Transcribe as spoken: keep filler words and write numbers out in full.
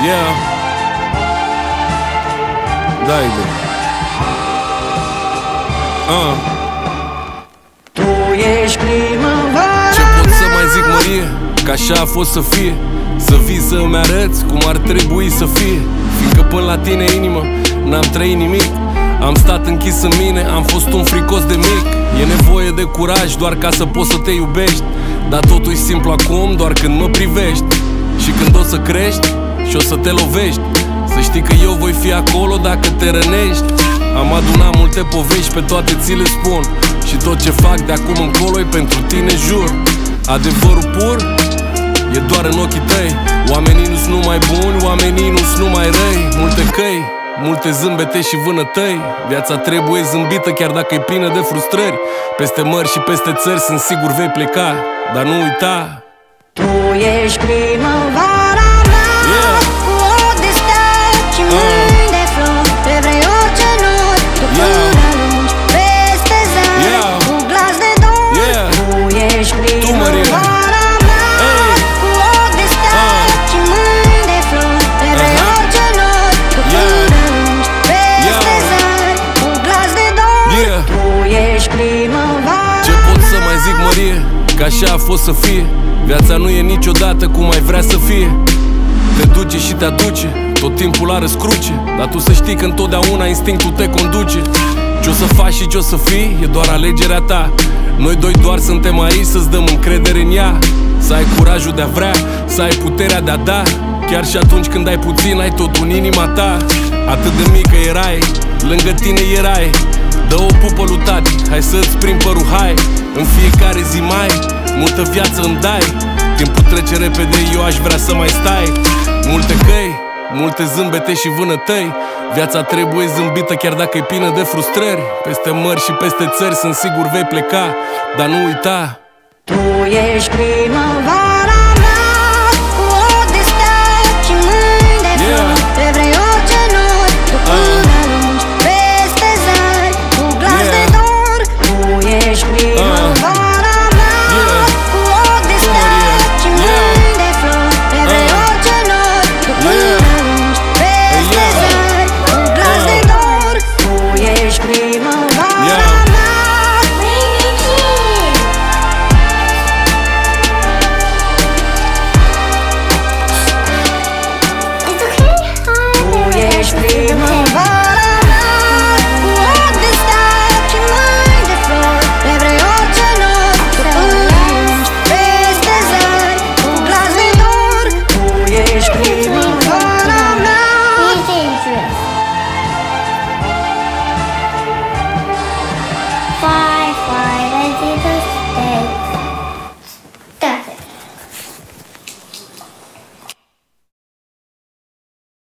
Yeah. Dai de uh. Tu ești primăvara. Ce pot să mai zic, Mărie? Că așa a fost să fie. Să vii să-mi arăți cum ar trebui să fie. Fiindcă până la tine, inimă, n-am trăit nimic. Am stat închis în mine, am fost un fricos de mic. E nevoie de curaj doar ca să poți să te iubești. Dar totul e simplu acum doar când mă privești. Și când o să crești și o să te lovești, să știi că eu voi fi acolo dacă te rănești. Am adunat multe povești, pe toate ți le spun. Și tot ce fac de acum încolo e pentru tine, jur. Adevărul pur e doar în ochii tăi. Oamenii nu-s numai buni, oamenii nu-s numai răi. Multe căi, multe zâmbete și vânătăi. Viața trebuie zâmbită chiar dacă e plină de frustrări. Peste mări și peste țări sunt sigur vei pleca. Dar nu uita, tu ești primăvara mea, yeah. Cu ochi de stea și mâini uh. de flori. Pe vrei orice nori, tu până yeah. Lungi peste zări, yeah. Cu glas de dor, yeah. Tu ești primăvara mea, hey. Cu ochi de stea uh. și mâini de flori. Pe vrei uh-huh. orice nori, tu yeah. Până lungi peste yeah. Zări, cu glas de dor, yeah. Tu ești primăvara. Ce pot să mai zic, Mărie? Că așa a fost să fie. Viața nu e niciodată cum ai vrea să fie. Te duce și te aduce, tot timpul la răscruce. Dar tu să știi că întotdeauna instinctul te conduce. Ce-o să faci și ce-o să fii e doar alegerea ta. Noi doi doar suntem aici să-ți dăm încredere în ea. Să ai curajul de a vrea, să ai puterea de a da. Chiar și atunci când ai puțin, ai tot în inima ta. Atât de mică erai, lângă tine erai. Dă o pupă lui tati, hai să-ți prind părul, hai. În fiecare zi mai multă viață îmi dai. Timpul trece repede, eu aș vrea să mai stai. Multe căi, multe zâmbete și vânătăi. Viața trebuie zâmbită chiar dacă e plină de frustrări. Peste mări și peste țări sunt sigur vei pleca. Dar nu uita, tu ești primăvara.